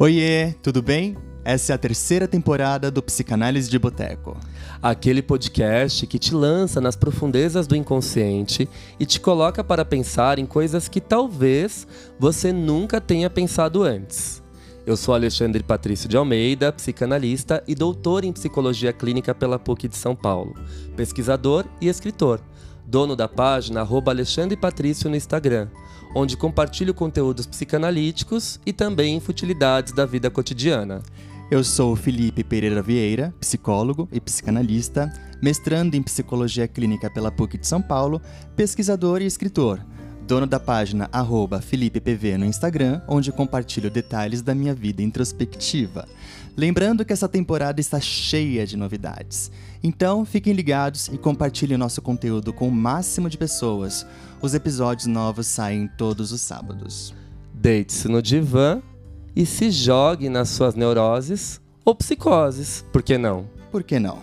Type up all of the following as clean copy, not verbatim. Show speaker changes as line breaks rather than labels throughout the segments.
Oiê, tudo bem? Essa é a terceira temporada do Psicanálise de Boteco.
Aquele podcast que te lança nas profundezas do inconsciente e te coloca para pensar em coisas que talvez você nunca tenha pensado antes. Eu sou Alexandre Patrício de Almeida, psicanalista e doutor em psicologia clínica pela PUC de São Paulo, pesquisador e escritor, dono da página @Alexandre Patrício no Instagram, onde compartilho conteúdos psicanalíticos e também futilidades da vida cotidiana.
Eu sou Felipe Pereira Vieira, psicólogo e psicanalista, mestrando em psicologia clínica pela PUC de São Paulo, pesquisador e escritor, dono da página @FelipePV no Instagram, onde compartilho detalhes da minha vida introspectiva. Lembrando que essa temporada está cheia de novidades. Então, fiquem ligados e compartilhem nosso conteúdo com o máximo de pessoas. Os episódios novos saem todos os sábados.
Deite-se no divã e se jogue nas suas neuroses ou psicoses. Por que não?
Por que não?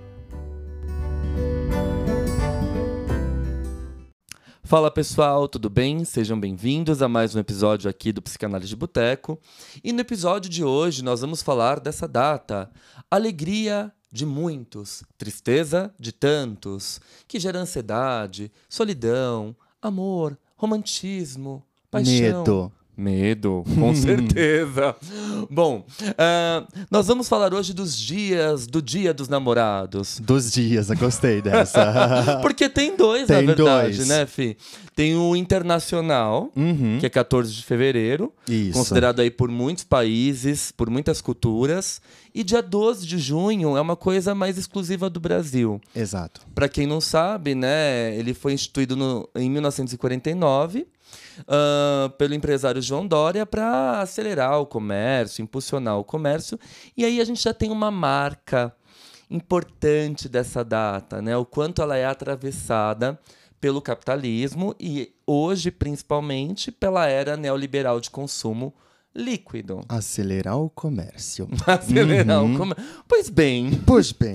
Fala pessoal, tudo bem? Sejam bem-vindos a mais um episódio aqui do Psicanálise de Boteco. E no episódio de hoje nós vamos falar dessa data, alegria de muitos, tristeza de tantos, que gera ansiedade, solidão, amor, romantismo, paixão. Medo, com certeza. Bom, nós vamos falar hoje do Dia dos Namorados.
Dos dias, eu gostei dessa.
Porque tem dois, na verdade, né, Fih? Tem o internacional, que é 14 de fevereiro,
Isso.
Considerado aí por muitos países, por muitas culturas. E dia 12 de junho é uma coisa mais exclusiva do Brasil.
Exato.
Para quem não sabe, né, ele foi instituído em 1949, pelo empresário João Dória para acelerar o comércio, impulsionar o comércio. E aí a gente já tem uma marca importante dessa data, né? O quanto ela é atravessada pelo capitalismo e hoje, principalmente, pela era neoliberal de consumo líquido.
Acelerar o comércio.
Acelerar o comércio. Pois bem.
Pois bem.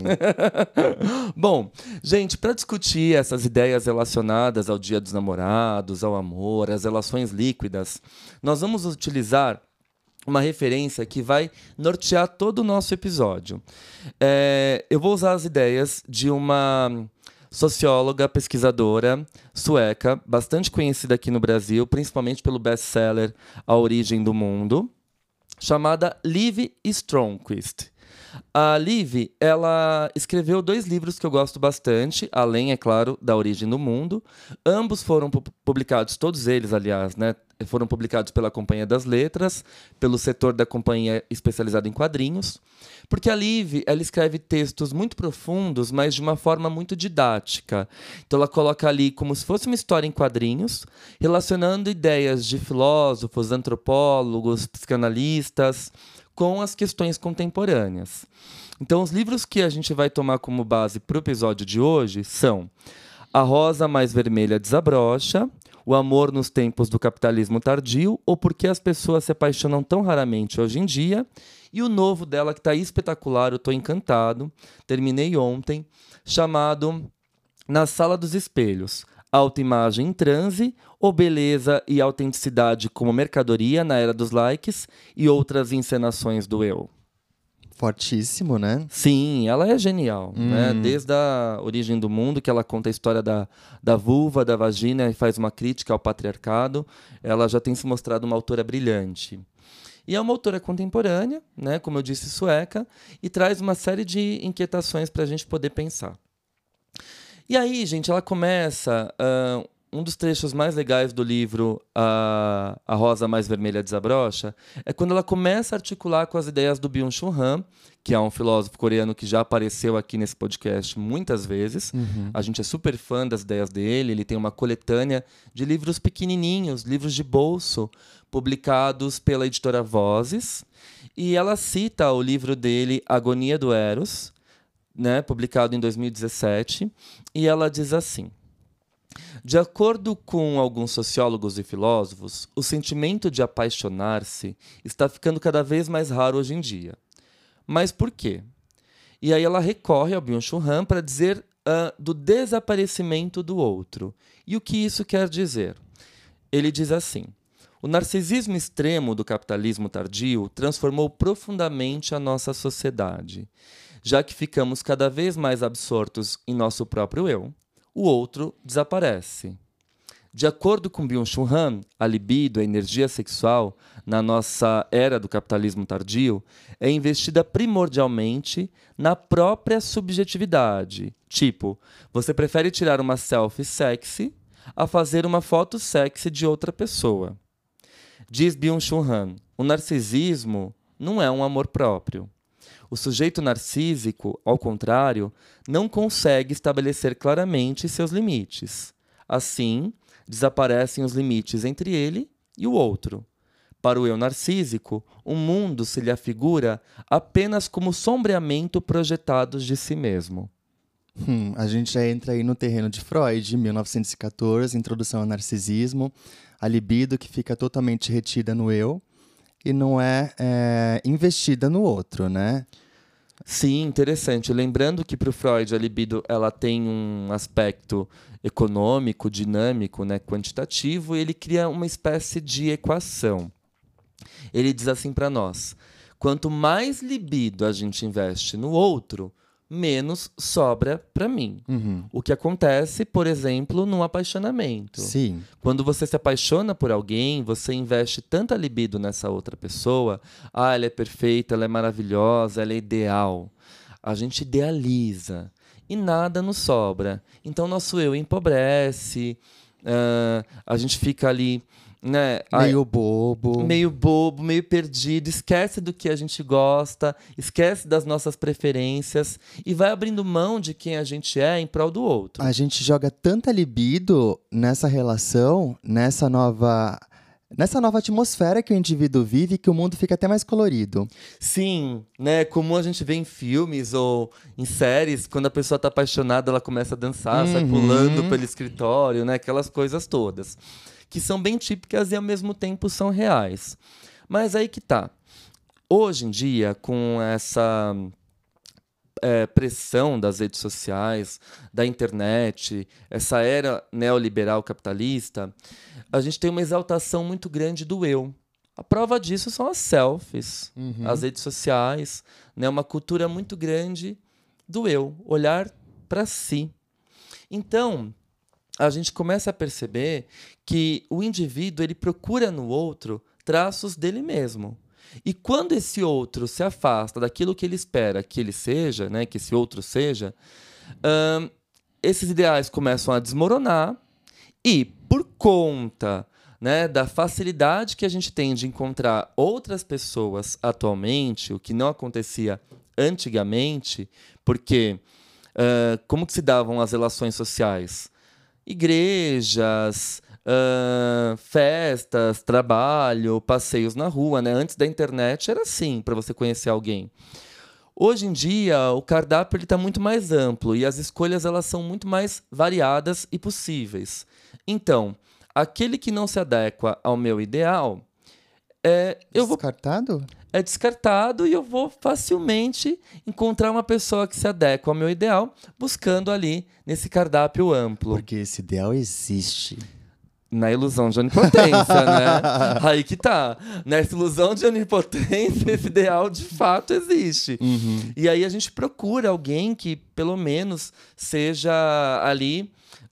Bom, gente, para discutir essas ideias relacionadas ao Dia dos Namorados, ao amor, às relações líquidas, nós vamos utilizar uma referência que vai nortear todo o nosso episódio. Eu vou usar as ideias de uma socióloga, pesquisadora sueca, bastante conhecida aqui no Brasil, principalmente pelo best-seller A Origem do Mundo, chamada Liv Stromquist. A Liv, ela escreveu 2 livros que eu gosto bastante, além, é claro, da Origem do Mundo. Ambos foram publicados, todos eles, aliás, né, foram publicados pela Companhia das Letras, pelo setor da companhia especializado em quadrinhos, porque a Liv, ela escreve textos muito profundos, mas de uma forma muito didática. Então ela coloca ali como se fosse uma história em quadrinhos, relacionando ideias de filósofos, antropólogos, psicanalistas, com as questões contemporâneas. Então, os livros que a gente vai tomar como base para o episódio de hoje são A Rosa Mais Vermelha Desabrocha, O Amor nos Tempos do Capitalismo Tardio, ou Por que as Pessoas se Apaixonam Tão Raramente Hoje em Dia, e o novo dela, que está espetacular, eu estou encantado, terminei ontem, chamado Na Sala dos Espelhos, Autoimagem em Transe, ou Beleza e Autenticidade como Mercadoria na Era dos Likes e Outras Encenações do Eu.
Fortíssimo, né?
Sim, ela é genial, né? Desde a Origem do Mundo, que ela conta a história da vulva, da vagina e faz uma crítica ao patriarcado, ela já tem se mostrado uma autora brilhante. E é uma autora contemporânea, né? Como eu disse, sueca, e traz uma série de inquietações para a gente poder pensar. E aí, gente, ela começa... um dos trechos mais legais do livro A Rosa Mais Vermelha Desabrocha é quando ela começa a articular com as ideias do Byung-Chul Han, que é um filósofo coreano que já apareceu aqui nesse podcast muitas vezes. A gente é super fã das ideias dele. Ele tem uma coletânea de livros pequenininhos, livros de bolso, publicados pela editora Vozes. E ela cita o livro dele, Agonia do Eros, né, publicado em 2017, e ela diz assim: de acordo com alguns sociólogos e filósofos, o sentimento de apaixonar-se está ficando cada vez mais raro hoje em dia. Mas por quê? E aí ela recorre ao Byung-Chul Han para dizer do desaparecimento do outro. E o que isso quer dizer? Ele diz assim: O narcisismo extremo do capitalismo tardio transformou profundamente a nossa sociedade, já que ficamos cada vez mais absortos em nosso próprio eu, o outro desaparece. De acordo com Byung-Chul Han, a libido, a energia sexual, na nossa era do capitalismo tardio, é investida primordialmente na própria subjetividade. Tipo, você prefere tirar uma selfie sexy a fazer uma foto sexy de outra pessoa. Diz Byung-Chul Han, o narcisismo não é um amor próprio. O sujeito narcísico, ao contrário, não consegue estabelecer claramente seus limites. Assim, desaparecem os limites entre ele e o outro. Para o eu narcísico, o mundo se lhe afigura apenas como sombreamento projetado de si mesmo.
A gente já entra aí no terreno de Freud, 1914, Introdução ao Narcisismo, a libido que fica totalmente retida no eu e não é investida no outro, né?
Sim, interessante. Lembrando que para o Freud a libido ela tem um aspecto econômico, dinâmico, né, quantitativo, e ele cria uma espécie de equação. Ele diz assim para nós: quanto mais libido a gente investe no outro, menos sobra para mim. O que acontece, por exemplo, num apaixonamento.
Sim.
Quando você se apaixona por alguém, você investe tanta libido nessa outra pessoa. Ah, ela é perfeita, ela é maravilhosa, ela é ideal. A gente idealiza e nada nos sobra. Então, nosso eu empobrece, a gente fica ali, né,
meio bobo,
meio perdido, esquece do que a gente gosta, esquece das nossas preferências e vai abrindo mão de quem a gente é em prol do outro.
A gente joga tanta libido nessa relação, nessa nova atmosfera que o indivíduo vive, que o mundo fica até mais colorido.
Sim, né? Como a gente vê em filmes ou em séries, quando a pessoa tá apaixonada, ela começa a dançar, sai pulando pelo escritório, né? Aquelas coisas todas, que são bem típicas e ao mesmo tempo são reais. Mas aí que tá. Hoje em dia, com essa pressão das redes sociais, da internet, essa era neoliberal capitalista, a gente tem uma exaltação muito grande do eu. A prova disso são as selfies, as redes sociais, né? Uma cultura muito grande do eu, olhar para si. Então, a gente começa a perceber que o indivíduo ele procura no outro traços dele mesmo. E quando esse outro se afasta daquilo que ele espera que ele seja, né, que esse outro seja, esses ideais começam a desmoronar e, por conta, né, da facilidade que a gente tem de encontrar outras pessoas atualmente, o que não acontecia antigamente, porque como que se davam as relações sociais? Igrejas, festas, trabalho, passeios na rua, né? Antes da internet era assim, para você conhecer alguém. Hoje em dia, o cardápio está muito mais amplo e as escolhas elas são muito mais variadas e possíveis. Então, aquele que não se adequa ao meu ideal,
Descartado?
É descartado e eu vou facilmente encontrar uma pessoa que se adequa ao meu ideal, buscando ali nesse cardápio amplo.
Porque esse ideal existe.
Na ilusão de onipotência, né? Aí que tá. Nessa ilusão de onipotência, esse ideal de fato existe. E aí a gente procura alguém que, pelo menos, seja ali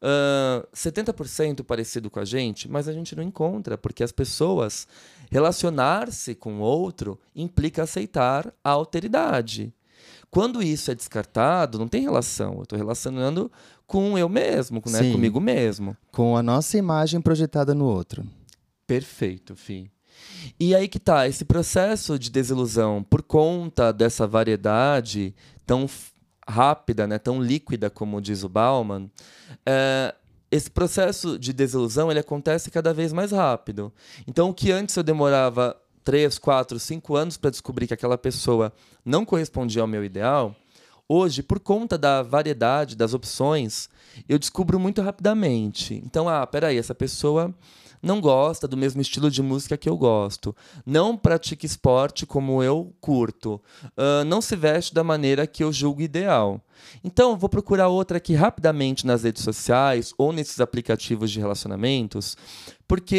70% parecido com a gente, mas a gente não encontra, porque as pessoas... Relacionar-se com o outro implica aceitar a alteridade. Quando isso é descartado, não tem relação. Eu estou relacionando com eu mesmo, né? Comigo mesmo.
Com a nossa imagem projetada no outro.
Perfeito, Fih. E aí que tá, esse processo de desilusão, por conta dessa variedade tão rápida, né? Tão líquida, como diz o Bauman, esse processo de desilusão ele acontece cada vez mais rápido. Então, o que antes eu demorava 3, 4, 5 anos para descobrir que aquela pessoa não correspondia ao meu ideal, hoje, por conta da variedade das opções, eu descubro muito rapidamente. Então, peraí, essa pessoa não gosta do mesmo estilo de música que eu gosto, não pratica esporte como eu curto, não se veste da maneira que eu julgo ideal. Então, eu vou procurar outra aqui rapidamente nas redes sociais ou nesses aplicativos de relacionamentos, porque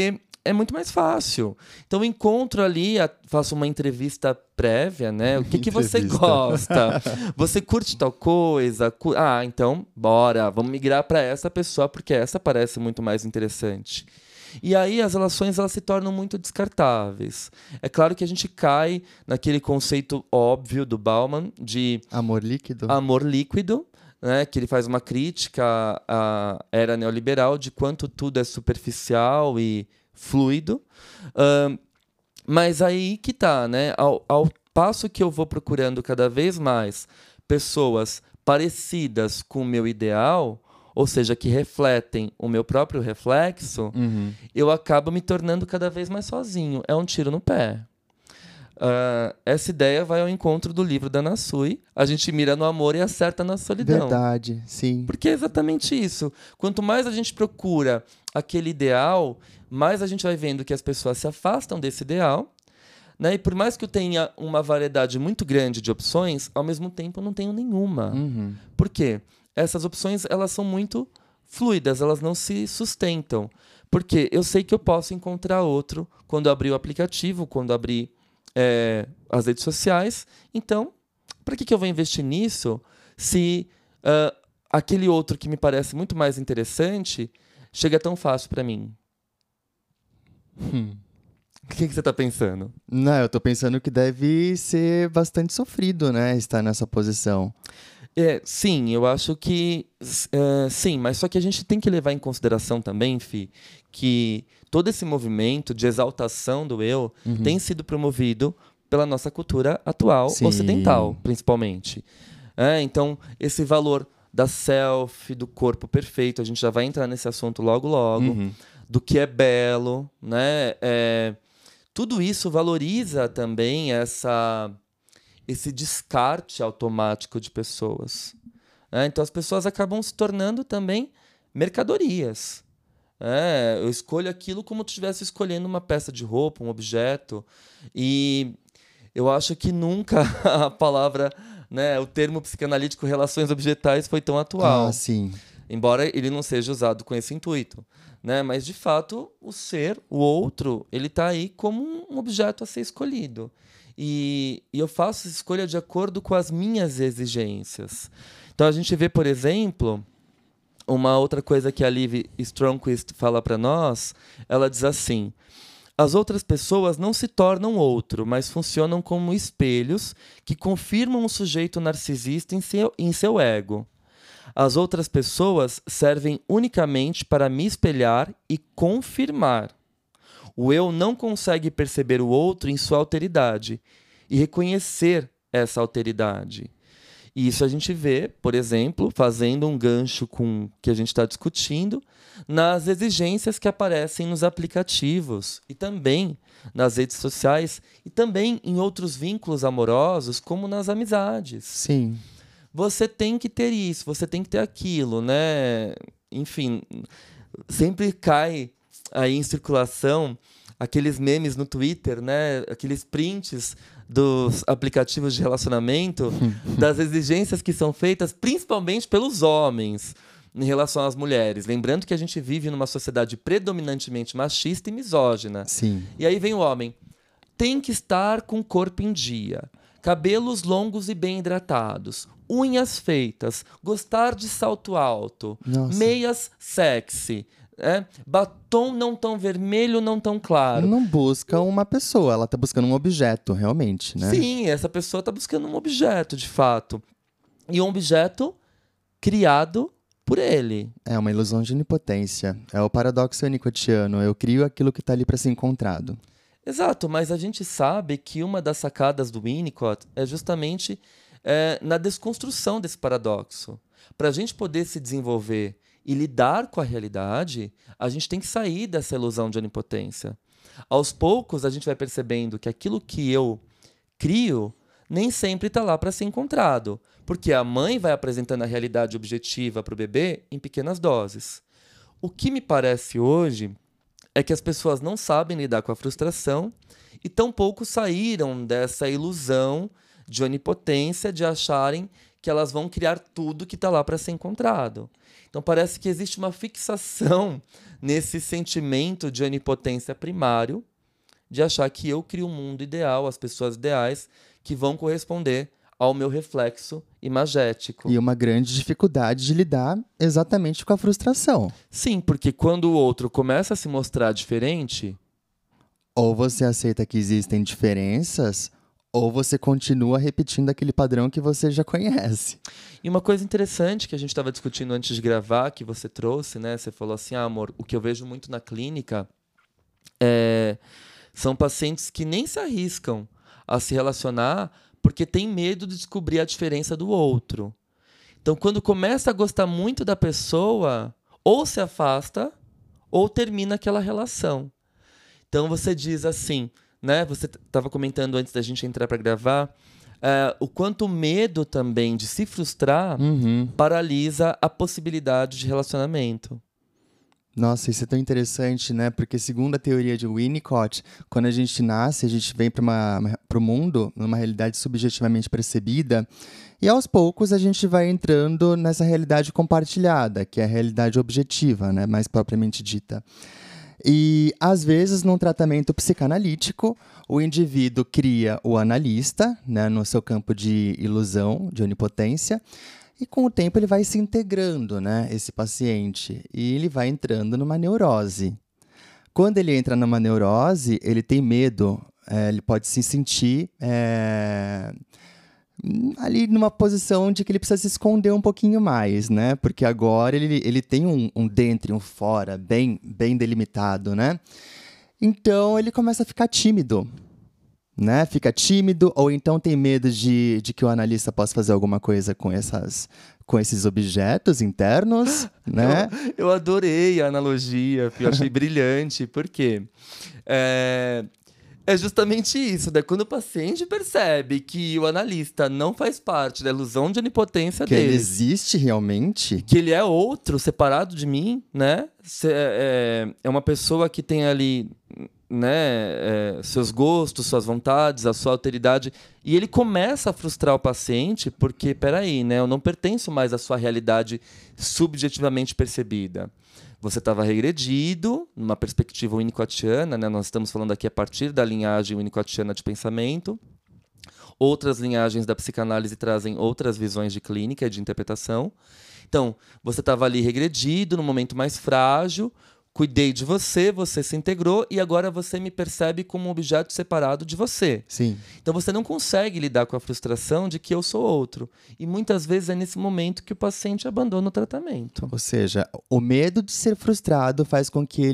é muito mais fácil. Então eu encontro ali, faço uma entrevista prévia, né? O que você gosta? Você curte tal coisa? Então, bora, vamos migrar para essa pessoa, porque essa parece muito mais interessante. E aí as relações elas se tornam muito descartáveis. É claro que a gente cai naquele conceito óbvio do Bauman de
amor líquido.
Amor líquido, né, que ele faz uma crítica à era neoliberal de quanto tudo é superficial e fluido. Mas aí que tá, né? Ao passo que eu vou procurando cada vez mais pessoas parecidas com o meu ideal, ou seja, que refletem o meu próprio reflexo, eu acabo me tornando cada vez mais sozinho. É um tiro no pé. Essa ideia vai ao encontro do livro da Nasui. A gente mira no amor e acerta na solidão.
Verdade, sim.
Porque é exatamente isso. Quanto mais a gente procura aquele ideal, mais a gente vai vendo que as pessoas se afastam desse ideal. Né? E por mais que eu tenha uma variedade muito grande de opções, ao mesmo tempo eu não tenho nenhuma. Por quê? Essas opções elas são muito fluidas, elas não se sustentam. Porque eu sei que eu posso encontrar outro quando abrir o aplicativo, quando abrir as redes sociais. Então, para que eu vou investir nisso se aquele outro que me parece muito mais interessante chega tão fácil para mim? O que você está pensando?
Não, eu tô pensando que deve ser bastante sofrido, né? Estar nessa posição.
Sim, eu acho que sim, mas só que a gente tem que levar em consideração também, Fih, que todo esse movimento de exaltação do eu tem sido promovido pela nossa cultura atual,
Sim.
ocidental, principalmente. Então, esse valor da selfie, do corpo perfeito, a gente já vai entrar nesse assunto logo, do que é belo, né? Tudo isso valoriza também esse descarte automático de pessoas. Então as pessoas acabam se tornando também mercadorias. Eu escolho aquilo como se estivesse escolhendo uma peça de roupa, um objeto. E eu acho que nunca a palavra, né, o termo psicanalítico relações objetais foi tão atual.
Sim.
Embora ele não seja usado com esse intuito. Né? Mas, de fato, o ser, o outro, ele está aí como um objeto a ser escolhido. E eu faço essa escolha de acordo com as minhas exigências. Então, a gente vê, por exemplo, uma outra coisa que a Liv Stromquist fala para nós, ela diz assim: as outras pessoas não se tornam outro, mas funcionam como espelhos que confirmam o sujeito narcisista em seu ego. As outras pessoas servem unicamente para me espelhar e confirmar. O eu não consegue perceber o outro em sua alteridade e reconhecer essa alteridade. E isso a gente vê, por exemplo, fazendo um gancho com o que a gente está discutindo, nas exigências que aparecem nos aplicativos e também nas redes sociais e também em outros vínculos amorosos, como nas amizades.
Sim.
Você tem que ter isso, você tem que ter aquilo, né? Enfim, sempre cai aí em circulação aqueles memes no Twitter, né? Aqueles prints dos aplicativos de relacionamento, das exigências que são feitas principalmente pelos homens em relação às mulheres. Lembrando que a gente vive numa sociedade predominantemente machista e misógina.
Sim.
E aí vem o homem. Tem que estar com o corpo em dia. Cabelos longos e bem hidratados. Unhas feitas. Gostar de salto alto.
Nossa.
Meias sexy. Batom não tão vermelho, não tão claro.
Não busca uma pessoa, ela tá buscando um objeto, realmente, né?
Sim, essa pessoa tá buscando um objeto, de fato. E um objeto criado por ele.
É uma ilusão de onipotência. É o paradoxo winnicottiano. Eu crio aquilo que tá ali para ser encontrado.
Exato, mas a gente sabe que uma das sacadas do Winnicott é justamente na desconstrução desse paradoxo. Para a gente poder se desenvolver e lidar com a realidade, a gente tem que sair dessa ilusão de onipotência. Aos poucos, a gente vai percebendo que aquilo que eu crio nem sempre está lá para ser encontrado, porque a mãe vai apresentando a realidade objetiva para o bebê em pequenas doses. O que me parece hoje é que as pessoas não sabem lidar com a frustração e tampouco saíram dessa ilusão de onipotência, de acharem que elas vão criar tudo que está lá para ser encontrado. Então parece que existe uma fixação nesse sentimento de onipotência primário, de achar que eu crio um mundo ideal, as pessoas ideais, que vão corresponder ao meu reflexo imagético.
E uma grande dificuldade de lidar exatamente com a frustração.
Sim, porque quando o outro começa a se mostrar diferente...
Ou você aceita que existem diferenças, ou você continua repetindo aquele padrão que você já conhece.
E uma coisa interessante que a gente estava discutindo antes de gravar, que você trouxe, né? Você falou assim, amor, o que eu vejo muito na clínica são pacientes que nem se arriscam a se relacionar porque tem medo de descobrir a diferença do outro. Então, quando começa a gostar muito da pessoa, ou se afasta, ou termina aquela relação. Então, você diz assim, né? Você estava comentando antes da gente entrar para gravar, o quanto o medo também de se frustrar paralisa a possibilidade de relacionamento.
Nossa, isso é tão interessante, né? Porque segundo a teoria de Winnicott, quando a gente nasce, a gente vem para o mundo numa realidade subjetivamente percebida e aos poucos a gente vai entrando nessa realidade compartilhada, que é a realidade objetiva, né? Mais propriamente dita. E, às vezes, num tratamento psicanalítico, o indivíduo cria o analista, né, no seu campo de ilusão, de onipotência, e com o tempo ele vai se integrando, né, esse paciente, e ele vai entrando numa neurose. Quando ele entra numa neurose, ele tem medo, ele pode se sentir ali numa posição de que ele precisa se esconder um pouquinho mais, né? Porque agora ele tem um dentro e um fora bem delimitado, né? Então ele começa a ficar tímido, né? Fica tímido ou então tem medo de que o analista possa fazer alguma coisa com esses objetos internos, né?
Eu adorei a analogia, eu achei brilhante, porque é justamente isso, né? Quando o paciente percebe que o analista não faz parte da ilusão de onipotência
que
dele,
ele existe realmente,
que ele é outro, separado de mim, né? É uma pessoa que tem ali, né, seus gostos, suas vontades, a sua alteridade, e ele começa a frustrar o paciente porque, peraí, né, eu não pertenço mais à sua realidade subjetivamente percebida. Você estava regredido, numa perspectiva winnicottiana, né? Nós estamos falando aqui a partir da linhagem winnicottiana de pensamento. Outras linhagens da psicanálise trazem outras visões de clínica e de interpretação. Então, você estava ali regredido, num momento mais frágil, cuidei de você, você se integrou e agora você me percebe como um objeto separado de você.
Sim.
Então você não consegue lidar com a frustração de que eu sou outro. E muitas vezes é nesse momento que o paciente abandona o tratamento.
Ou seja, o medo de ser frustrado faz com que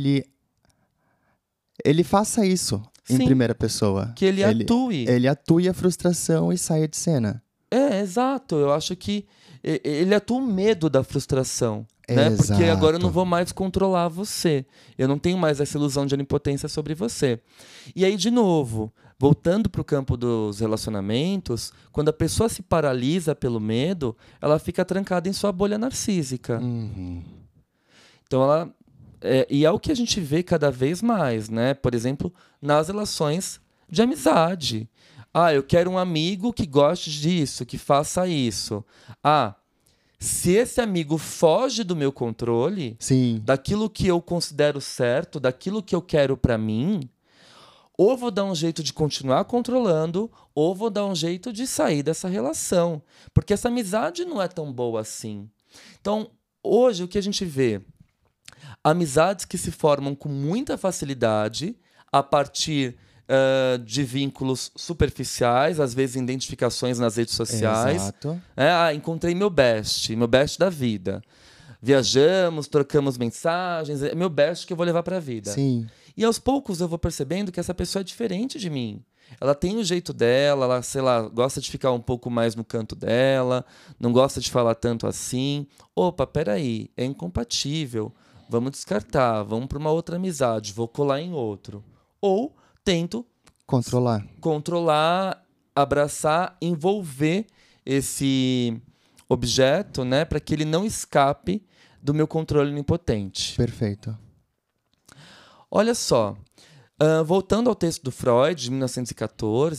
ele faça isso em primeira pessoa.
Que ele atue.
Ele atue a frustração e saia de cena.
Exato. Eu acho que ele atua o medo da frustração. Né? Porque agora eu não vou mais controlar você. Eu não tenho mais essa ilusão de onipotência sobre você. E aí, de novo, voltando para o campo dos relacionamentos, quando a pessoa se paralisa pelo medo, ela fica trancada em sua bolha narcísica. Então, e é o que a gente vê cada vez mais, né? Por exemplo, nas relações de amizade. Eu quero um amigo que goste disso, que faça isso. Se esse amigo foge do meu controle,
Sim,
daquilo que eu considero certo, daquilo que eu quero para mim, ou vou dar um jeito de continuar controlando, ou vou dar um jeito de sair dessa relação. Porque essa amizade não é tão boa assim. Então, hoje, o que a gente vê? Amizades que se formam com muita facilidade a partir de vínculos superficiais, às vezes identificações nas redes sociais.
Exato.
Encontrei meu best da vida. Viajamos, trocamos mensagens, é meu best que eu vou levar para a vida.
Sim.
E aos poucos eu vou percebendo que essa pessoa é diferente de mim. Ela tem o jeito dela, ela, sei lá, gosta de ficar um pouco mais no canto dela, não gosta de falar tanto assim. Opa, peraí, é incompatível. Vamos descartar, vamos para uma outra amizade, vou colar em outro. Ou tento controlar, abraçar, envolver esse objeto, né, para que ele não escape do meu controle onipotente.
Perfeito.
Olha só, voltando ao texto do Freud, de 1914,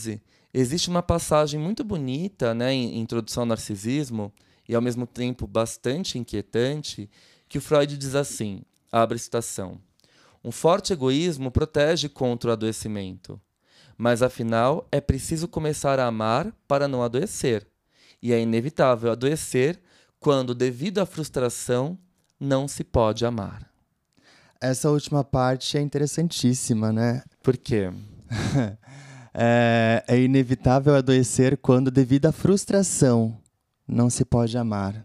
Existe uma passagem muito bonita, né, em Introdução ao Narcisismo, e ao mesmo tempo bastante inquietante, que o Freud diz assim, abre citação, um forte egoísmo protege contra o adoecimento, mas afinal é preciso começar a amar para não adoecer, e é inevitável adoecer quando, devido à frustração, não se pode amar.
Essa última parte é interessantíssima, né?
Por quê?
É inevitável adoecer quando, devido à frustração, não se pode amar.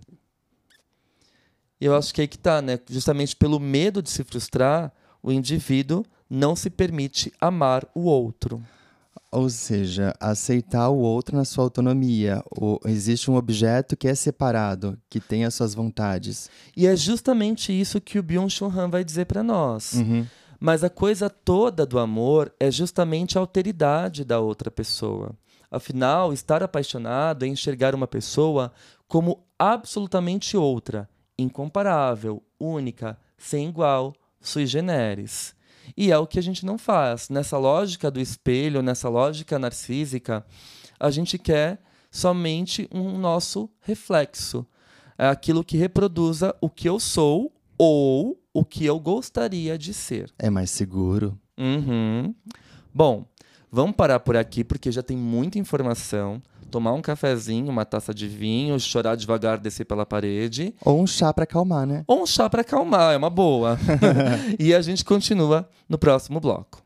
Eu acho que aí que tá, né? Justamente pelo medo de se frustrar, o indivíduo não se permite amar o outro.
Ou seja, aceitar o outro na sua autonomia. Existe um objeto que é separado, que tem as suas vontades.
E é justamente isso que o Byung-Chul Han vai dizer para nós. Mas a coisa toda do amor é justamente a alteridade da outra pessoa. Afinal, estar apaixonado é enxergar uma pessoa como absolutamente outra, incomparável, única, sem igual, sui generis. E é o que a gente não faz. Nessa lógica do espelho, nessa lógica narcísica, a gente quer somente um nosso reflexo. É aquilo que reproduza o que eu sou ou o que eu gostaria de ser.
É mais seguro.
Bom, vamos parar por aqui porque já tem muita informação. Tomar um cafezinho, uma taça de vinho, chorar devagar, descer pela parede.
Ou um chá para acalmar, né?
Ou um chá para acalmar, é uma boa. E a gente continua no próximo bloco.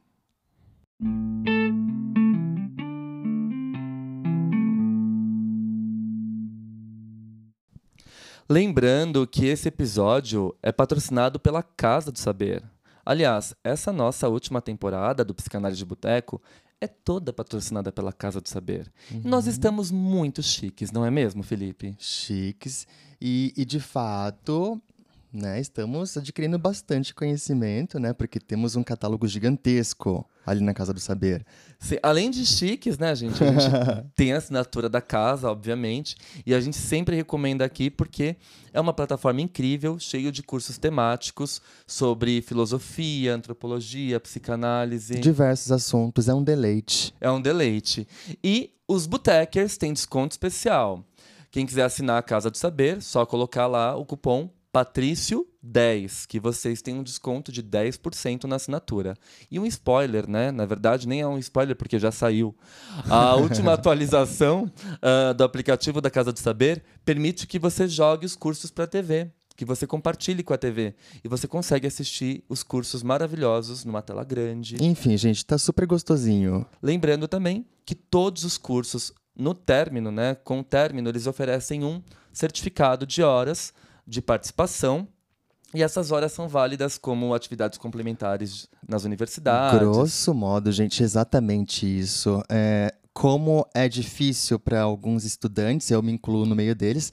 Lembrando que esse episódio é patrocinado pela Casa do Saber. Aliás, essa nossa última temporada do Psicanálise de Boteco é toda patrocinada pela Casa do Saber. E nós estamos muito chiques, não é mesmo, Felipe?
Chiques. E de fato, né, estamos adquirindo bastante conhecimento, né? Porque temos um catálogo gigantesco ali na Casa do Saber.
Além de chiques, né, gente? A gente tem a assinatura da casa, obviamente, e a gente sempre recomenda aqui porque é uma plataforma incrível, cheia de cursos temáticos sobre filosofia, antropologia, psicanálise.
Diversos assuntos, é um deleite.
É um deleite. E os Botekers têm desconto especial. Quem quiser assinar a Casa do Saber, só colocar lá o cupom Patrício10, que vocês têm um desconto de 10% na assinatura. E um spoiler, né? Na verdade, nem é um spoiler, porque já saiu. A última atualização do aplicativo da Casa do Saber permite que você jogue os cursos para a TV, que você compartilhe com a TV. E você consegue assistir os cursos maravilhosos numa tela grande.
Enfim, gente, tá super gostosinho.
Lembrando também que todos os cursos, no término, né? Com o término, eles oferecem um certificado de horas de participação, e essas horas são válidas como atividades complementares nas universidades.
Grosso modo, gente, exatamente isso. Como é difícil para alguns estudantes, eu me incluo no meio deles,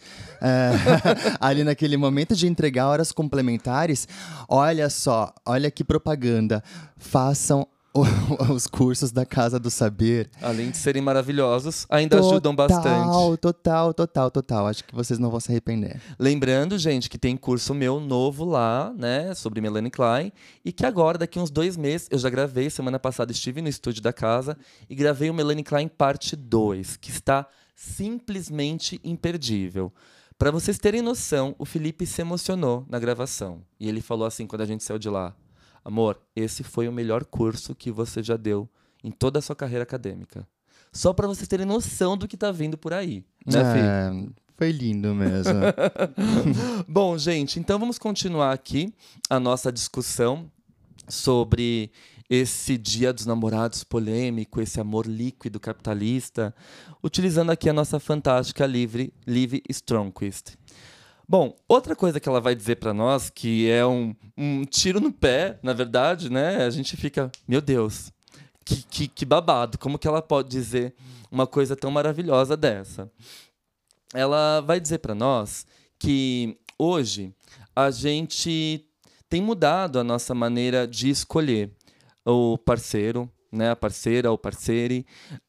ali naquele momento de entregar horas complementares, olha só, olha que propaganda, façam os cursos da Casa do Saber.
Além de serem maravilhosos, ainda ajudam bastante.
Total. Acho que vocês não vão se arrepender.
Lembrando, gente, que tem curso meu novo lá, né, sobre Melanie Klein, e que agora, daqui uns 2 meses, eu já gravei, semana passada estive no estúdio da casa, e gravei o Melanie Klein parte 2, que está simplesmente imperdível. Para vocês terem noção, o Felipe se emocionou na gravação. E ele falou assim, quando a gente saiu de lá: amor, esse foi o melhor curso que você já deu em toda a sua carreira acadêmica. Só para vocês terem noção do que tá vindo por aí, né, Fih?
Foi lindo mesmo.
Bom, gente, então vamos continuar aqui a nossa discussão sobre esse Dia dos Namorados polêmico, esse amor líquido capitalista, utilizando aqui a nossa fantástica Liv Stromquist. Bom, outra coisa que ela vai dizer para nós, que é um tiro no pé, na verdade, né? A gente fica, meu Deus, que babado, como que ela pode dizer uma coisa tão maravilhosa dessa? Ela vai dizer para nós que hoje a gente tem mudado a nossa maneira de escolher o parceiro, né, a parceira ou parceire.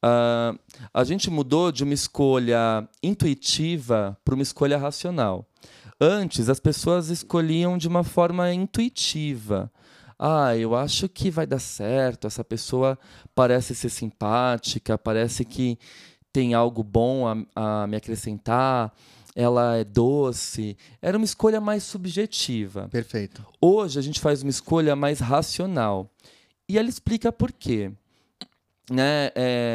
A gente mudou de uma escolha intuitiva para uma escolha racional. Antes, as pessoas escolhiam de uma forma intuitiva. eu acho que vai dar certo, essa pessoa parece ser simpática, parece que tem algo bom a me acrescentar, ela é doce. Era uma escolha mais subjetiva.
Perfeito.
Hoje a gente faz uma escolha mais racional. E ela explica por quê. Né?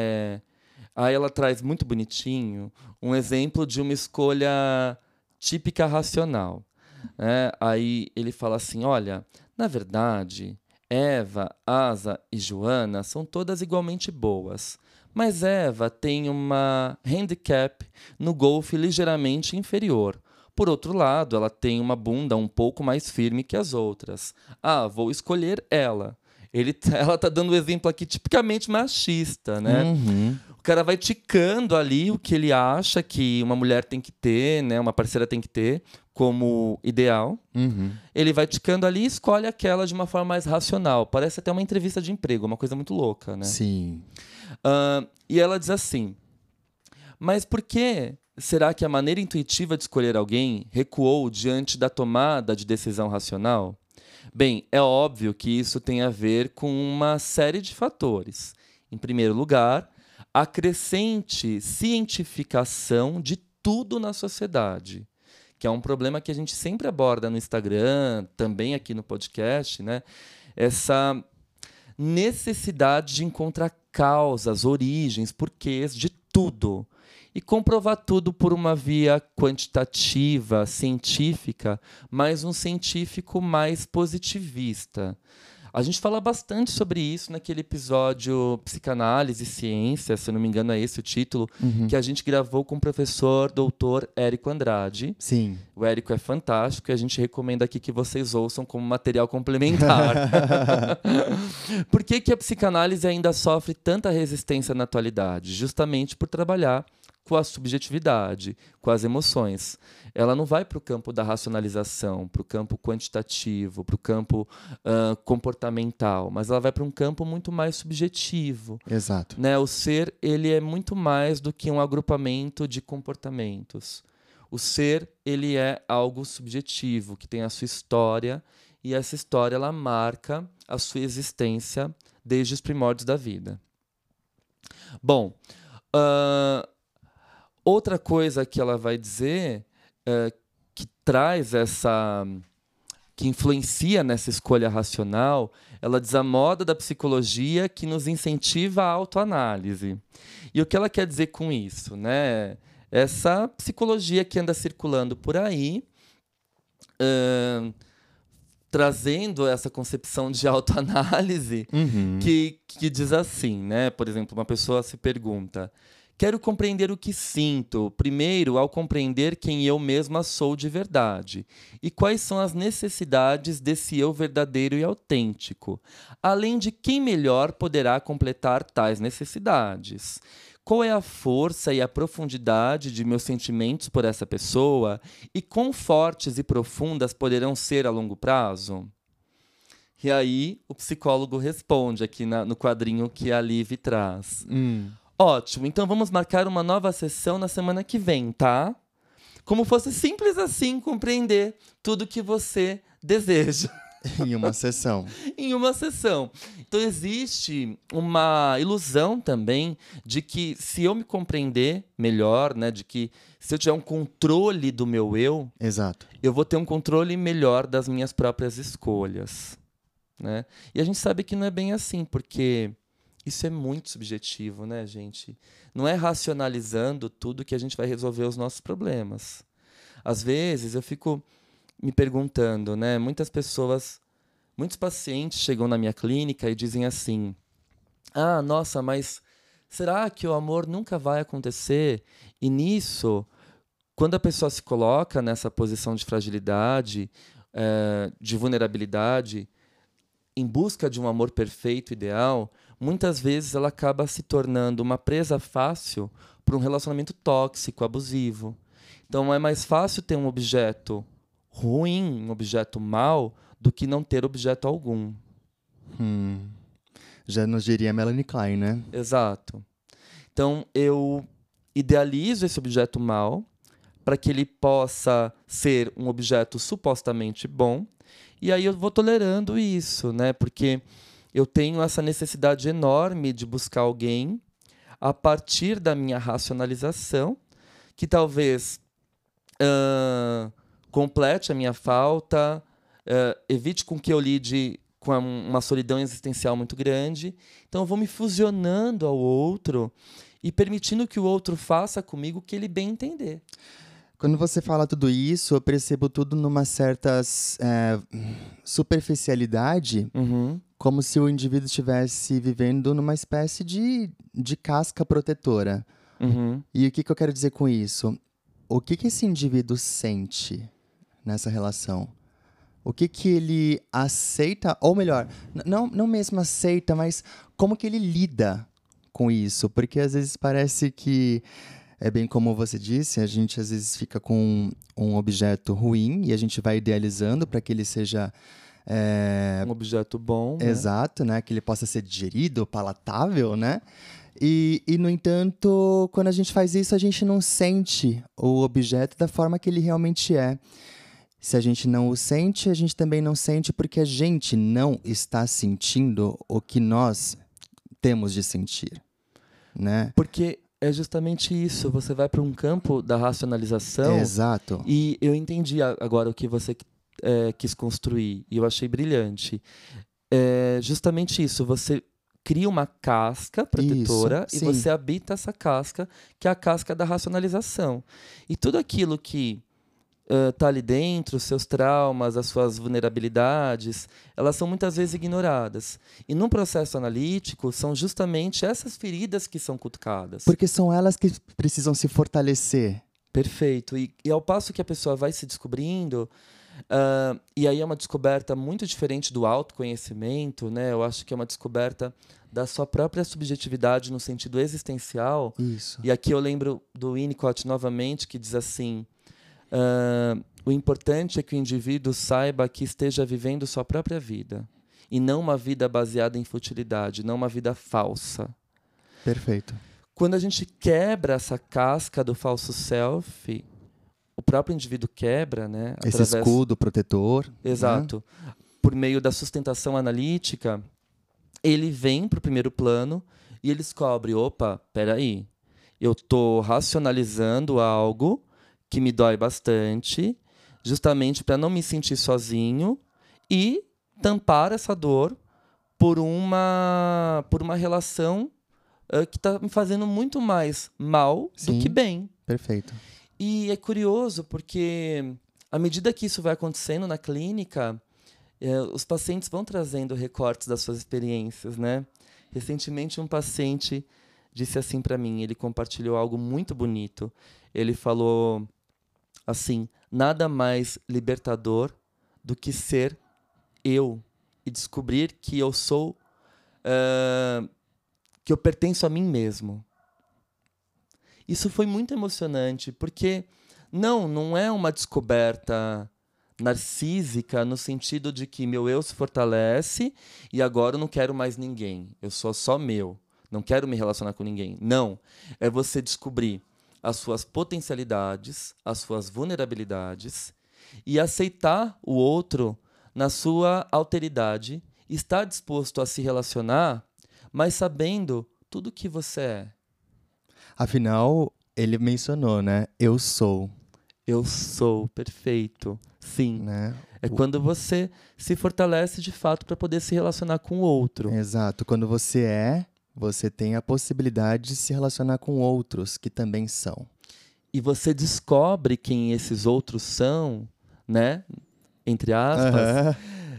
Aí ela traz muito bonitinho um exemplo de uma escolha típica racional. Né? Aí ele fala assim, olha, na verdade, Eva, Asa e Joana são todas igualmente boas. Mas Eva tem uma handicap no golfe ligeiramente inferior. Por outro lado, ela tem uma bunda um pouco mais firme que as outras. Vou escolher ela. Ela tá dando um exemplo aqui tipicamente machista, né?
Uhum.
O cara vai ticando ali o que ele acha que uma mulher tem que ter, né? Uma parceira tem que ter como ideal.
Uhum.
Ele vai ticando ali e escolhe aquela de uma forma mais racional. Parece até uma entrevista de emprego, uma coisa muito louca, né?
Sim.
E ela diz assim, mas por que será que a maneira intuitiva de escolher alguém recuou diante da tomada de decisão racional? Bem, é óbvio que isso tem a ver com uma série de fatores. Em primeiro lugar, a crescente cientificação de tudo na sociedade, que é um problema que a gente sempre aborda no Instagram, também aqui no podcast, né? Essa necessidade de encontrar causas, origens, porquês de tudo. E comprovar tudo por uma via quantitativa, científica, mas um científico mais positivista. A gente fala bastante sobre isso naquele episódio Psicanálise e Ciência, se eu não me engano é esse o título, que a gente gravou com o professor doutor Érico Andrade.
Sim.
O Érico é fantástico e a gente recomenda aqui que vocês ouçam como material complementar. Por que a psicanálise ainda sofre tanta resistência na atualidade? Justamente por trabalhar com a subjetividade, com as emoções. Ela não vai para o campo da racionalização, para o campo quantitativo, para o campo comportamental, mas ela vai para um campo muito mais subjetivo.
Exato.
Né? O ser ele é muito mais do que um agrupamento de comportamentos. O ser ele é algo subjetivo, que tem a sua história, e essa história ela marca a sua existência desde os primórdios da vida. Bom, outra coisa que ela vai dizer, que traz essa, que influencia nessa escolha racional, ela diz a moda da psicologia que nos incentiva a autoanálise. E o que ela quer dizer com isso, né? Essa psicologia que anda circulando por aí, trazendo essa concepção de autoanálise, que diz assim, né? Por exemplo, uma pessoa se pergunta: quero compreender o que sinto, primeiro ao compreender quem eu mesma sou de verdade e quais são as necessidades desse eu verdadeiro e autêntico, além de quem melhor poderá completar tais necessidades. Qual é a força e a profundidade de meus sentimentos por essa pessoa e quão fortes e profundas poderão ser a longo prazo? E aí o psicólogo responde aqui no quadrinho que a Liv traz. Ótimo, então vamos marcar uma nova sessão na semana que vem, tá? Como fosse simples assim compreender tudo que você deseja.
Em uma sessão.
Em uma sessão. Então existe uma ilusão também de que se eu me compreender melhor, né, de que se eu tiver um controle do meu eu,
Exato.
eu vou ter um controle melhor das minhas próprias escolhas, né? E a gente sabe que não é bem assim, porque isso é muito subjetivo, né, gente? Não é racionalizando tudo que a gente vai resolver os nossos problemas. Às vezes eu fico me perguntando, né? Muitos pacientes chegam na minha clínica e dizem assim: nossa, mas será que o amor nunca vai acontecer? E nisso, quando a pessoa se coloca nessa posição de fragilidade, de vulnerabilidade, em busca de um amor perfeito, ideal, muitas vezes ela acaba se tornando uma presa fácil para um relacionamento tóxico, abusivo. Então é mais fácil ter um objeto ruim, um objeto mau, do que não ter objeto algum.
Já nos diria Melanie Klein, né?
Exato. Então eu idealizo esse objeto mau para que ele possa ser um objeto supostamente bom, E aí eu vou tolerando isso, né? Porque eu tenho essa necessidade enorme de buscar alguém a partir da minha racionalização, que talvez complete a minha falta, evite com que eu lide com uma solidão existencial muito grande. Então eu vou me fusionando ao outro e permitindo que o outro faça comigo o que ele bem entender.
Quando você fala tudo isso, eu percebo tudo numa certa superficialidade, como se o indivíduo estivesse vivendo numa espécie de casca protetora. E o que eu quero dizer com isso? O que esse indivíduo sente nessa relação? O que ele aceita, ou melhor, não mesmo aceita, mas como que ele lida com isso? Porque às vezes parece que, é bem como você disse, a gente às vezes fica com um objeto ruim e a gente vai idealizando para que ele seja...
um objeto bom,
exato, né? Que ele possa ser digerido, palatável, né? E, no entanto, quando a gente faz isso, a gente não sente o objeto da forma que ele realmente é. Se a gente não o sente, a gente também não sente porque a gente não está sentindo o que nós temos de sentir, né?
Porque é justamente isso. Você vai para um campo da racionalização.
Exato.
E eu entendi agora o que você quis construir. E eu achei brilhante. É justamente isso. Você cria uma casca protetora e você habita essa casca, que é a casca da racionalização. E tudo aquilo que tá ali dentro, os seus traumas, as suas vulnerabilidades, elas são muitas vezes ignoradas. E num processo analítico, são justamente essas feridas que são cutucadas.
Porque são elas que precisam se fortalecer.
Perfeito. E ao passo que a pessoa vai se descobrindo, e aí é uma descoberta muito diferente do autoconhecimento, né? Eu acho que é uma descoberta da sua própria subjetividade no sentido existencial.
Isso.
E aqui eu lembro do Winnicott novamente, que diz assim... o importante é que o indivíduo saiba que esteja vivendo sua própria vida e não uma vida baseada em futilidade, não uma vida falsa.
Perfeito.
Quando a gente quebra essa casca do falso self, o próprio indivíduo quebra, né?
Esse escudo protetor.
Exato. Né? Por meio da sustentação analítica, ele vem para o primeiro plano e ele descobre, opa, peraí, eu estou racionalizando algo que me dói bastante, justamente para não me sentir sozinho e tampar essa dor por uma relação que está me fazendo muito mais mal do que bem.
Perfeito.
E é curioso porque, à medida que isso vai acontecendo na clínica, os pacientes vão trazendo recortes das suas experiências, né? Recentemente, um paciente disse assim para mim, ele compartilhou algo muito bonito. Ele falou... assim, nada mais libertador do que ser eu e descobrir que eu sou, que eu pertenço a mim mesmo. Isso foi muito emocionante, porque não é uma descoberta narcísica no sentido de que meu eu se fortalece e agora eu não quero mais ninguém, eu sou só meu, não quero me relacionar com ninguém. Não, é você descobrir as suas potencialidades, as suas vulnerabilidades e aceitar o outro na sua alteridade, estar disposto a se relacionar, mas sabendo tudo que você é.
Afinal, ele mencionou, né? Eu sou.
Eu sou, perfeito. Sim.
Né?
É quando você se fortalece de fato para poder se relacionar com o outro.
Exato. Quando você tem a possibilidade de se relacionar com outros que também são.
E você descobre quem esses outros são, né? Entre aspas,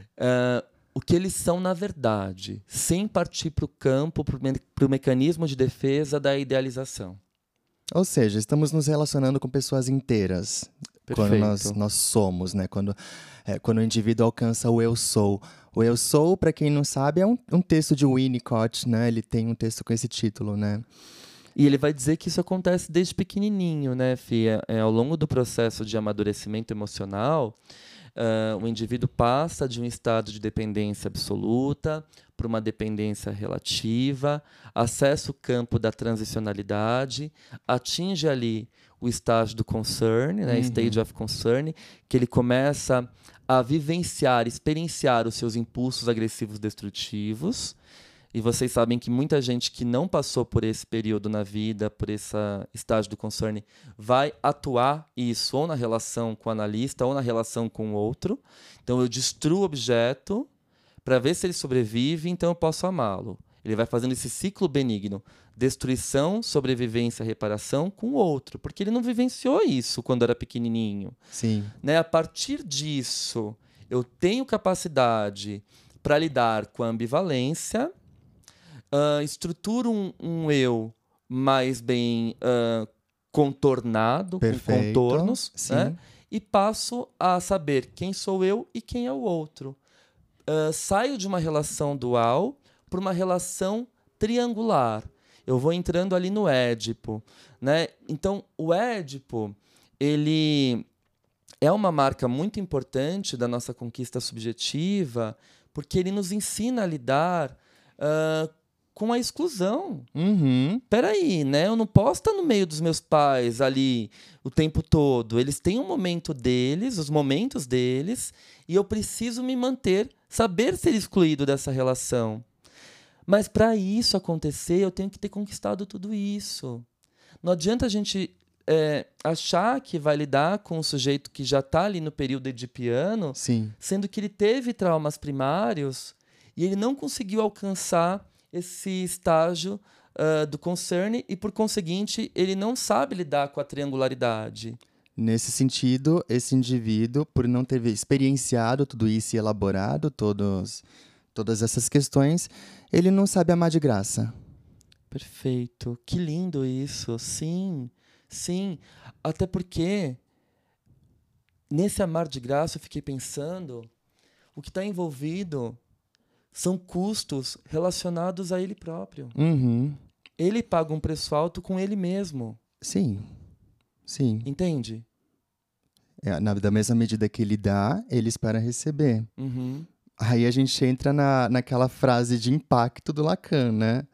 o que eles são na verdade, sem partir para o campo, para o mecanismo de defesa da idealização.
Ou seja, estamos nos relacionando com pessoas inteiras.
Perfeito.
Quando nós somos, né? Quando o indivíduo alcança o eu sou. O eu sou, para quem não sabe, é um texto de Winnicott, né? Ele tem um texto com esse título, né?
E ele vai dizer que isso acontece desde pequenininho, né, Fia? Ao longo do processo de amadurecimento emocional, O indivíduo passa de um estado de dependência absoluta para uma dependência relativa, acessa o campo da transicionalidade, atinge ali o estágio do concern, né, stage of concern, que ele começa a vivenciar, experienciar os seus impulsos agressivos destrutivos. E vocês sabem que muita gente que não passou por esse período na vida, por esse estágio do concern, vai atuar isso ou na relação com o analista ou na relação com o outro. Então, eu destruo o objeto para ver se ele sobrevive, então eu posso amá-lo. Ele vai fazendo esse ciclo benigno. Destruição, sobrevivência, reparação com o outro. Porque ele não vivenciou isso quando era pequenininho.
Sim.
Né? A partir disso, eu tenho capacidade para lidar com a ambivalência, estruturo um eu mais bem contornado,
Perfeito.
com contornos,
Sim.
né? E passo a saber quem sou eu e quem é o outro. Saio de uma relação dual para uma relação triangular. Eu vou entrando ali no Édipo, né? Então, o Édipo, ele é uma marca muito importante da nossa conquista subjetiva, porque ele nos ensina a lidar com a exclusão. Peraí, né? Eu não posso estar no meio dos meus pais ali o tempo todo. Eles têm um momento deles, os momentos deles, e eu preciso me manter, saber ser excluído dessa relação. Mas para isso acontecer, eu tenho que ter conquistado tudo isso. Não adianta a gente achar que vai lidar com um sujeito que já está ali no período edipiano,
Sim.
sendo que ele teve traumas primários e ele não conseguiu alcançar esse estágio do concern e, por conseguinte, ele não sabe lidar com a triangularidade.
Nesse sentido, esse indivíduo, por não ter experienciado tudo isso e elaborado todas essas questões, ele não sabe amar de graça.
Perfeito. Que lindo isso. Sim, sim. Até porque, nesse amar de graça, eu fiquei pensando, o que está envolvido são custos relacionados a ele próprio. Ele paga um preço alto com ele mesmo.
Sim, sim.
Entende?
Da mesma medida que ele dá, ele espera receber. Aí a gente entra naquela frase de impacto do Lacan, né?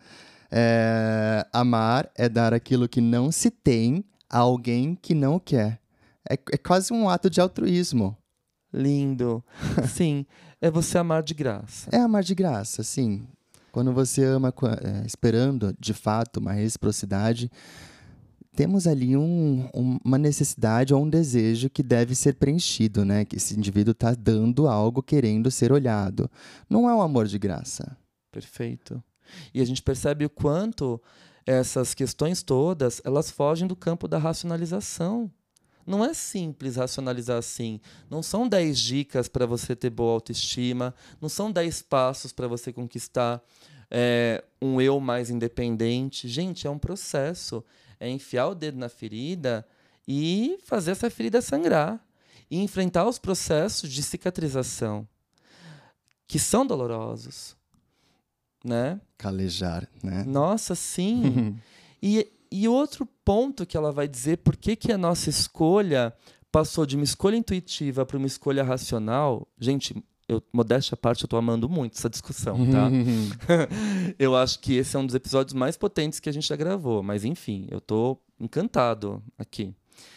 Amar é dar aquilo que não se tem a alguém que não o quer. É quase um ato de altruísmo.
Lindo. Sim, é você amar de graça.
É amar de graça, sim. Quando você ama esperando, de fato, uma reciprocidade, temos ali uma necessidade ou um desejo que deve ser preenchido, né? Que esse indivíduo está dando algo, querendo ser olhado. Não é um amor de graça.
Perfeito. E a gente percebe o quanto essas questões todas, elas fogem do campo da racionalização. Não é simples racionalizar assim. Não são 10 dicas para você ter boa autoestima, não são 10 passos para você conquistar um eu mais independente. Gente, é um processo. É enfiar o dedo na ferida e fazer essa ferida sangrar. E enfrentar os processos de cicatrização, que são dolorosos. Né?
Calejar, né?
Nossa, sim. E outro ponto que ela vai dizer, por que a nossa escolha passou de uma escolha intuitiva para uma escolha racional. Gente, modéstia à parte, eu estou amando muito essa discussão, tá? Eu acho que esse é um dos episódios mais potentes que a gente já gravou, mas enfim, eu estou encantado aqui.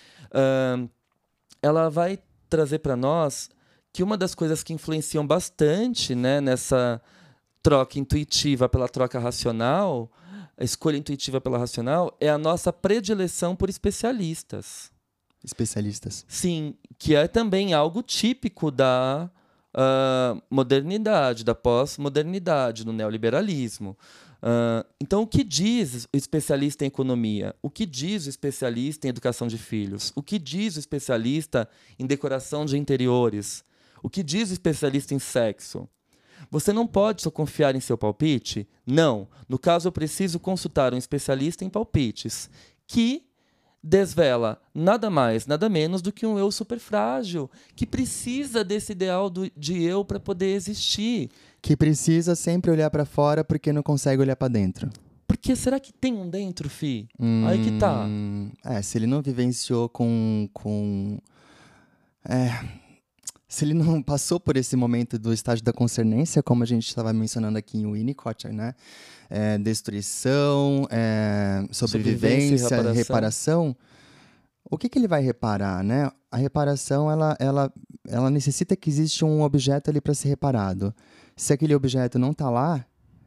Ela vai trazer para nós que uma das coisas que influenciam bastante, né, nessa troca intuitiva pela troca racional, a escolha intuitiva pela racional, é a nossa predileção por especialistas.
Especialistas.
Sim, que é também algo típico da modernidade, da pós-modernidade, do neoliberalismo. Então, o que diz o especialista em economia? O que diz o especialista em educação de filhos? O que diz o especialista em decoração de interiores? O que diz o especialista em sexo? Você não pode só confiar em seu palpite? Não. No caso, eu preciso consultar um especialista em palpites, que desvela nada mais, nada menos do que um eu super frágil, que precisa desse ideal de eu para poder existir.
Que precisa sempre olhar para fora porque não consegue olhar para dentro.
Porque será que tem um dentro, fi? Aí que tá.
Se ele não vivenciou Se ele não passou por esse momento do estágio da concernência, como a gente estava mencionando aqui em Winnicott, né? Destruição, sobrevivência, reparação. O que ele vai reparar, né? A reparação, ela necessita que exista um objeto ali para ser reparado. Se aquele objeto não está lá,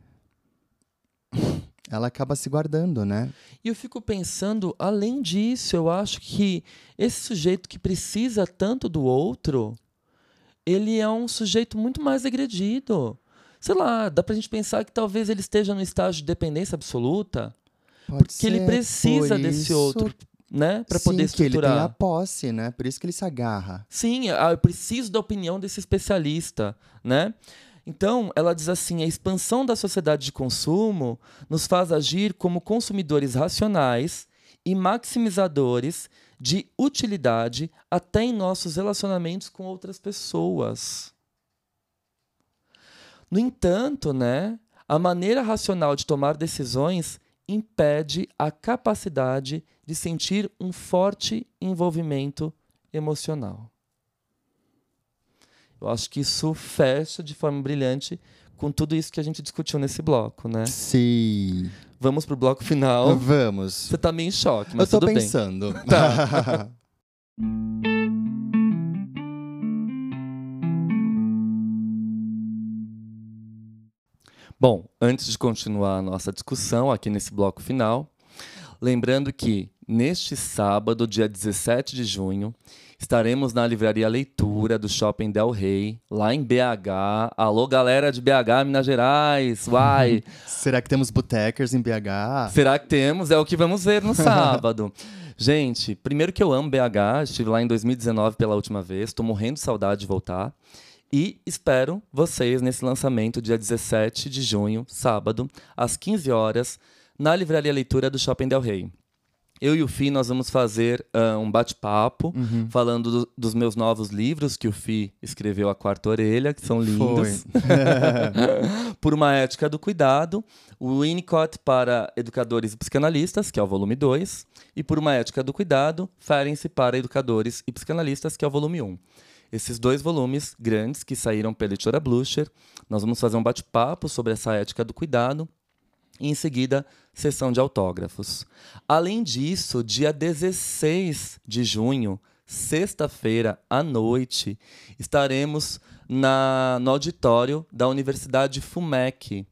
ela acaba se guardando, né?
E eu fico pensando, além disso, eu acho que esse sujeito que precisa tanto do outro, ele é um sujeito muito mais agredido. Sei lá, dá pra gente pensar que talvez ele esteja no estágio de dependência absoluta, porque ele precisa desse outro, né, para poder estruturar.
Que ele tem a posse, né? Por isso que ele se agarra.
Sim, eu preciso da opinião desse especialista, né? Então, ela diz assim: a expansão da sociedade de consumo nos faz agir como consumidores racionais e maximizadores de utilidade até em nossos relacionamentos com outras pessoas. No entanto, né, a maneira racional de tomar decisões impede a capacidade de sentir um forte envolvimento emocional. Eu acho que isso fecha de forma brilhante com tudo isso que a gente discutiu nesse bloco, né?
Sim.
Vamos pro bloco final?
Vamos.
Você tá meio em choque, mas
tudo bem.
Eu
tô pensando.
Tá. Bom, antes de continuar a nossa discussão aqui nesse bloco final, lembrando que neste sábado, dia 17 de junho, estaremos na Livraria Leitura do Shopping Del Rey, lá em BH. Alô, galera de BH, Minas Gerais, uai!
Será que temos botecers em BH?
Será que temos? É o que vamos ver no sábado. Gente, primeiro que eu amo BH, estive lá em 2019 pela última vez, estou morrendo de saudade de voltar. E espero vocês nesse lançamento, dia 17 de junho, sábado, às 15 horas, na Livraria Leitura do Shopping Del Rey. Eu e o Fih, nós vamos fazer um bate-papo, falando dos meus novos livros, que o Fih escreveu, A Quarta Orelha, que são lindos. Por uma Ética do Cuidado, o Winnicott para Educadores e Psicanalistas, que é o volume 2, e Por uma Ética do Cuidado, Ferenczi para Educadores e Psicanalistas, que é o volume 1. Esses 2 volumes grandes que saíram pela editora Blucher, nós vamos fazer um bate-papo sobre essa ética do cuidado, e em seguida, sessão de autógrafos. Além disso, dia 16 de junho, sexta-feira à noite, estaremos no auditório da Universidade FUMEC.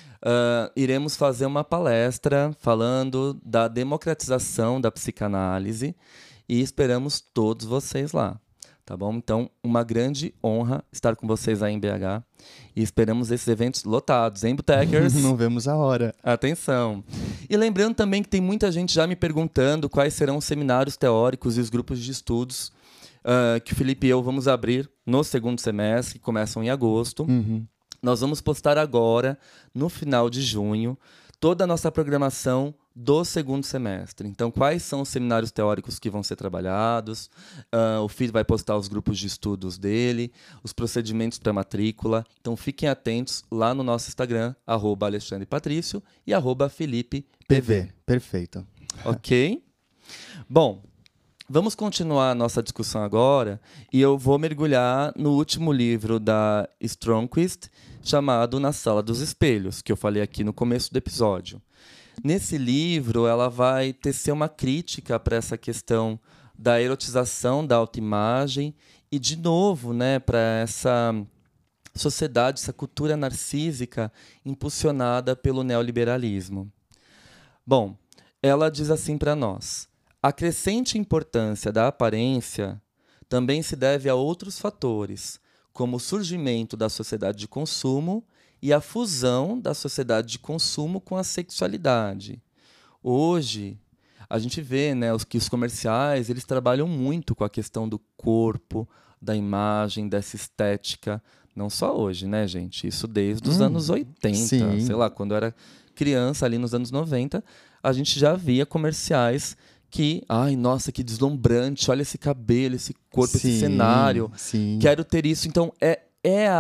Iremos fazer uma palestra falando da democratização da psicanálise e esperamos todos vocês lá. Tá bom? Então, uma grande honra estar com vocês aí em BH. E esperamos esses eventos lotados, hein, Botecers?
Não vemos a hora.
Atenção. E lembrando também que tem muita gente já me perguntando quais serão os seminários teóricos e os grupos de estudos que o Felipe e eu vamos abrir no segundo semestre, que começam em agosto. Nós vamos postar agora, no final de junho, toda a nossa programação do segundo semestre. Então, quais são os seminários teóricos que vão ser trabalhados? O Fih vai postar os grupos de estudos dele, os procedimentos para matrícula. Então, fiquem atentos lá no nosso Instagram, @AlexandrePatrício e @FelipePV.
Perfeito.
Ok? Bom, vamos continuar a nossa discussão agora e eu vou mergulhar no último livro da Stromquist, chamado Na Sala dos Espelhos, que eu falei aqui no começo do episódio. Nesse livro, ela vai tecer uma crítica para essa questão da erotização da autoimagem e, de novo, né, para essa sociedade, essa cultura narcísica impulsionada pelo neoliberalismo. Bom, ela diz assim para nós: a crescente importância da aparência também se deve a outros fatores, como o surgimento da sociedade de consumo e a fusão da sociedade de consumo com a sexualidade. Hoje, a gente vê, né, que os comerciais eles trabalham muito com a questão do corpo, da imagem, dessa estética. Não só hoje, né, gente? Isso desde os anos 80.
Sim.
Sei lá, quando eu era criança, ali nos anos 90, a gente já via comerciais que, ai, nossa, que deslumbrante, olha esse cabelo, esse corpo, esse cenário.
Sim.
Quero ter isso. Então, é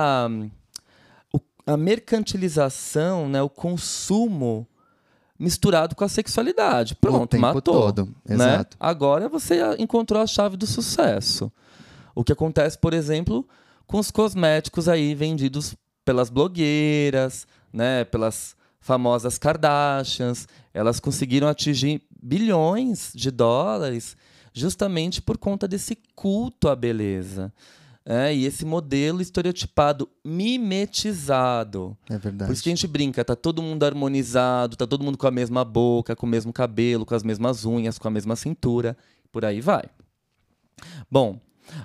a mercantilização, né, o consumo misturado com a sexualidade. Pronto,
o tempo
matou.
todo.
Né?
Exato.
Agora você encontrou a chave do sucesso. O que acontece, por exemplo, com os cosméticos aí vendidos pelas blogueiras, né, pelas famosas Kardashians. Elas conseguiram atingir bilhões de dólares justamente por conta desse culto à beleza. E esse modelo estereotipado, mimetizado.
É verdade.
Por isso que a gente brinca, tá todo mundo harmonizado, tá todo mundo com a mesma boca, com o mesmo cabelo, com as mesmas unhas, com a mesma cintura, por aí vai. Bom,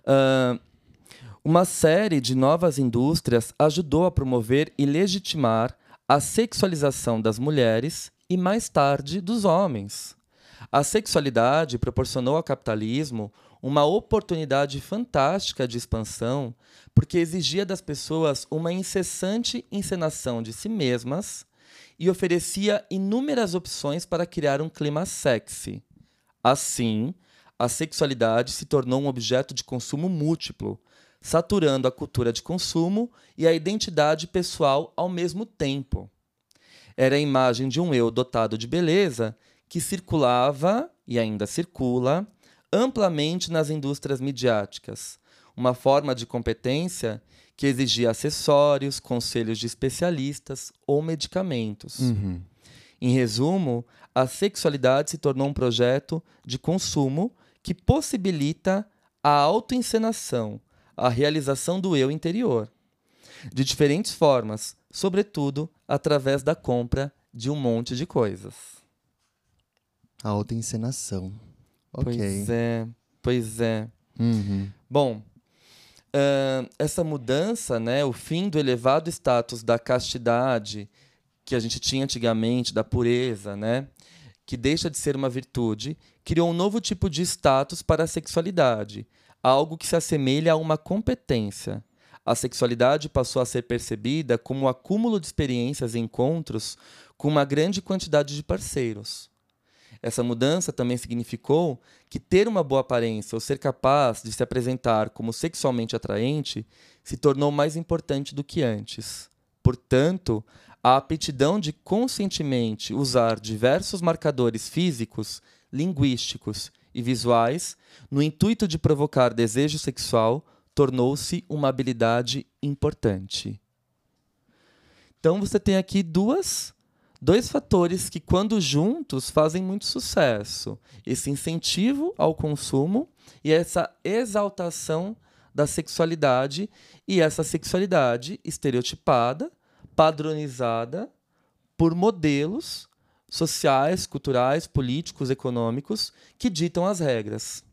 uma série de novas indústrias ajudou a promover e legitimar a sexualização das mulheres e, mais tarde, dos homens. A sexualidade proporcionou ao capitalismo uma oportunidade fantástica de expansão, porque exigia das pessoas uma incessante encenação de si mesmas e oferecia inúmeras opções para criar um clima sexy. Assim, a sexualidade se tornou um objeto de consumo múltiplo, saturando a cultura de consumo e a identidade pessoal ao mesmo tempo. Era a imagem de um eu dotado de beleza que circulava, e ainda circula, amplamente nas indústrias midiáticas, uma forma de competência que exigia acessórios, conselhos de especialistas ou medicamentos. Em resumo, a sexualidade se tornou um projeto de consumo que possibilita a autoencenação, a realização do eu interior, de diferentes formas, sobretudo através da compra de um monte de coisas.
A autoencenação. Ok.
Pois é. Bom, essa mudança, né, o fim do elevado status da castidade que a gente tinha antigamente, da pureza, né, que deixa de ser uma virtude, criou um novo tipo de status para a sexualidade, algo que se assemelha a uma competência. A sexualidade passou a ser percebida como um acúmulo de experiências e encontros com uma grande quantidade de parceiros. Essa mudança também significou que ter uma boa aparência ou ser capaz de se apresentar como sexualmente atraente se tornou mais importante do que antes. Portanto, a aptidão de conscientemente usar diversos marcadores físicos, linguísticos e visuais no intuito de provocar desejo sexual tornou-se uma habilidade importante. Então você tem aqui dois fatores que, quando juntos, fazem muito sucesso. Esse incentivo ao consumo e essa exaltação da sexualidade, e essa sexualidade estereotipada, padronizada por modelos sociais, culturais, políticos, econômicos que ditam as regras.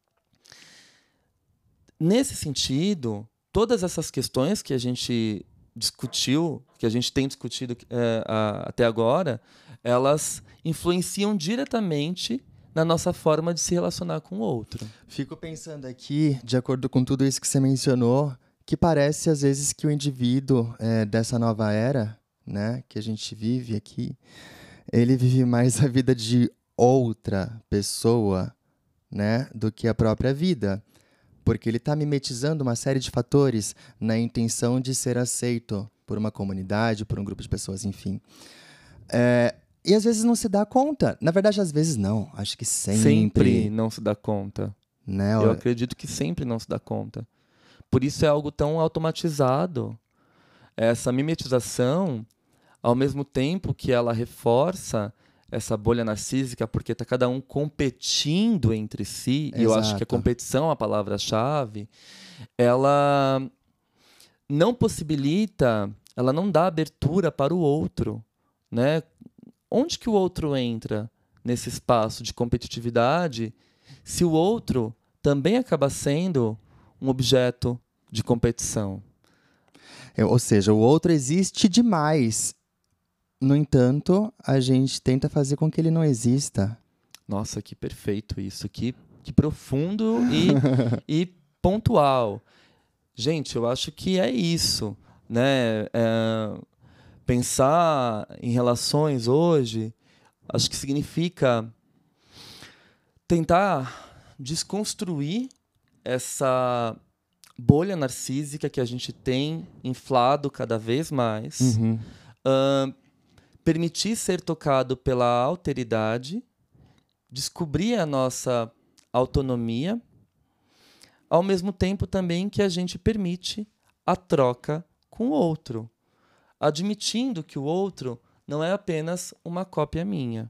Nesse sentido, todas essas questões que a gente discutiu, que a gente tem discutido até agora, elas influenciam diretamente na nossa forma de se relacionar com o outro.
Fico pensando aqui, de acordo com tudo isso que você mencionou, que parece às vezes que o indivíduo dessa nova era, né, que a gente vive aqui, ele vive mais a vida de outra pessoa, né, do que a própria vida. Porque ele está mimetizando uma série de fatores na intenção de ser aceito por uma comunidade, por um grupo de pessoas, enfim. E às vezes não se dá conta. Na verdade, às vezes não. Acho que sempre.
Sempre não se dá conta.
Né?
Eu acredito que sempre não se dá conta. Por isso é algo tão automatizado. Essa mimetização, ao mesmo tempo que ela reforça essa bolha narcísica, porque está cada um competindo entre si,
Exato.
E eu acho que a competição é a palavra-chave, ela não possibilita, ela não dá abertura para o outro, né? Onde que o outro entra nesse espaço de competitividade, se o outro também acaba sendo um objeto de competição?
Ou seja, o outro existe demais. No entanto, a gente tenta fazer com que ele não exista.
Nossa, que perfeito isso. Que profundo e pontual. Gente, eu acho que é isso, né? Pensar em relações hoje, acho que significa tentar desconstruir essa bolha narcísica que a gente tem inflado cada vez mais. Permitir ser tocado pela alteridade, descobrir a nossa autonomia, ao mesmo tempo também que a gente permite a troca com o outro, admitindo que o outro não é apenas uma cópia minha.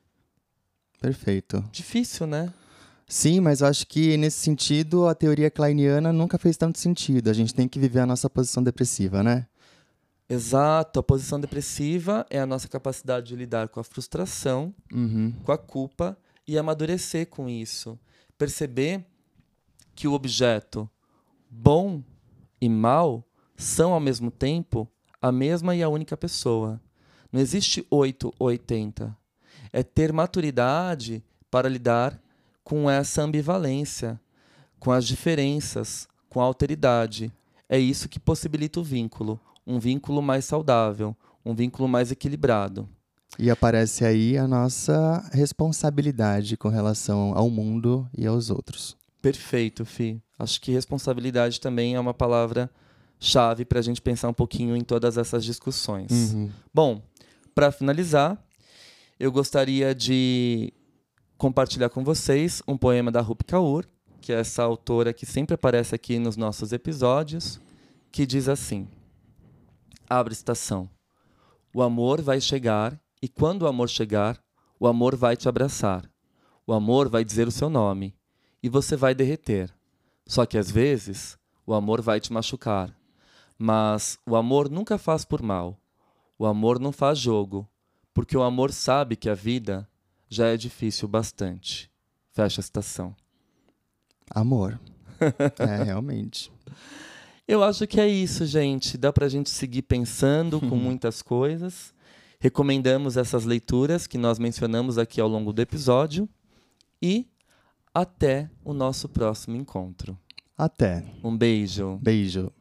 Perfeito.
Difícil, né?
Sim, mas eu acho que nesse sentido a teoria kleiniana nunca fez tanto sentido. A gente tem que viver a nossa posição depressiva, né?
Exato. A posição depressiva é a nossa capacidade de lidar com a frustração, com a culpa e amadurecer com isso. Perceber que o objeto bom e mal são, ao mesmo tempo, a mesma e a única pessoa. Não existe 8 ou 80. É ter maturidade para lidar com essa ambivalência, com as diferenças, com a alteridade. É isso que possibilita o vínculo. Um vínculo mais saudável, um vínculo mais equilibrado.
E aparece aí a nossa responsabilidade com relação ao mundo e aos outros.
Perfeito, Fih. Acho que responsabilidade também é uma palavra-chave para a gente pensar um pouquinho em todas essas discussões. Bom, para finalizar, eu gostaria de compartilhar com vocês um poema da Rupi Kaur, que é essa autora que sempre aparece aqui nos nossos episódios, que diz assim: abre estação. O amor vai chegar e quando o amor chegar, o amor vai te abraçar. O amor vai dizer o seu nome e você vai derreter. Só que às vezes o amor vai te machucar. Mas o amor nunca faz por mal. O amor não faz jogo, porque o amor sabe que a vida já é difícil bastante. Fecha a citação.
Amor. Realmente.
Eu acho que é isso, gente. Dá pra gente seguir pensando com muitas coisas. Recomendamos essas leituras que nós mencionamos aqui ao longo do episódio. E até o nosso próximo encontro.
Até.
Um beijo.
Beijo.